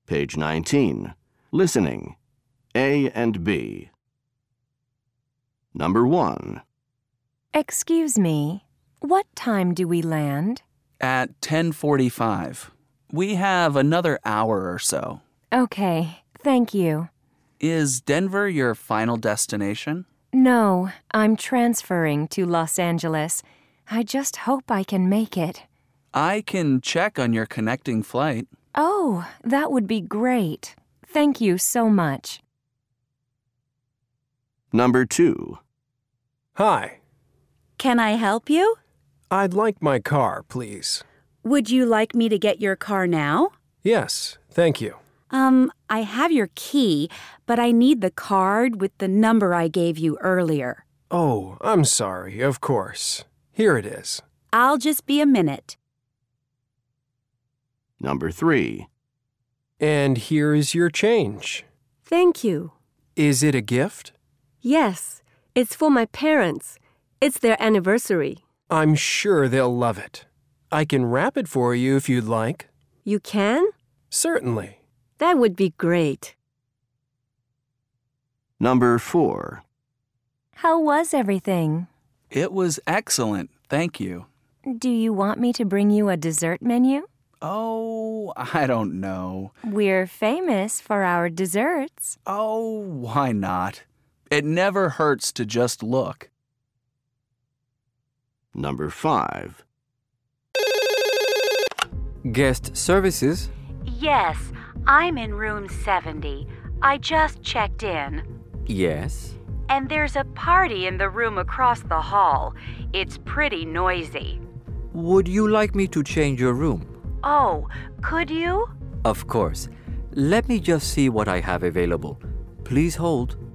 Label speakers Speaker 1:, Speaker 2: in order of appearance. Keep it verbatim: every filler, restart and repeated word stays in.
Speaker 1: Page nineteen. Listening. A and B. Number one.
Speaker 2: Excuse me, what time do we land?
Speaker 3: At ten forty-five. We have another hour or so.
Speaker 2: Okay, thank you.
Speaker 3: Is Denver your final destination?
Speaker 2: No, I'm transferring to Los Angeles. I just hope I can make it.
Speaker 3: I can check on your connecting flight.
Speaker 2: Oh, that would be great. Thank you so much.
Speaker 1: Number two.
Speaker 4: Hi.
Speaker 5: Can I help you?
Speaker 4: I'd like my car, please.
Speaker 5: Would you like me to get your car now?
Speaker 4: Yes, thank you.
Speaker 5: Um, I have your key, but I need the card with the number I gave you earlier.
Speaker 4: Oh, I'm sorry, of course. Here it is.
Speaker 5: I'll just be a minute.
Speaker 1: Number three.
Speaker 4: And here is your change.
Speaker 6: Thank you.
Speaker 4: Is it a gift?
Speaker 6: Yes, it's for my parents. It's their anniversary.
Speaker 4: I'm sure they'll love it. I can wrap it for you if you'd like.
Speaker 6: You can?
Speaker 4: Certainly.
Speaker 6: That would be great.
Speaker 1: Number four.
Speaker 2: How was everything?
Speaker 3: It was excellent, thank you.
Speaker 2: Do you want me to bring you a dessert menu?
Speaker 3: Oh, I don't know.
Speaker 2: We're famous for our desserts.
Speaker 3: Oh, why not? It never hurts to just look.
Speaker 1: Number five.
Speaker 7: Guest services?
Speaker 5: Yes, I'm in room seventy. I just checked in.
Speaker 7: Yes.
Speaker 5: And there's a party in the room across the hall. It's pretty noisy.
Speaker 7: Would you like me to change your room?
Speaker 5: Oh, could you?
Speaker 7: Of course. Let me just see what I have available. Please hold.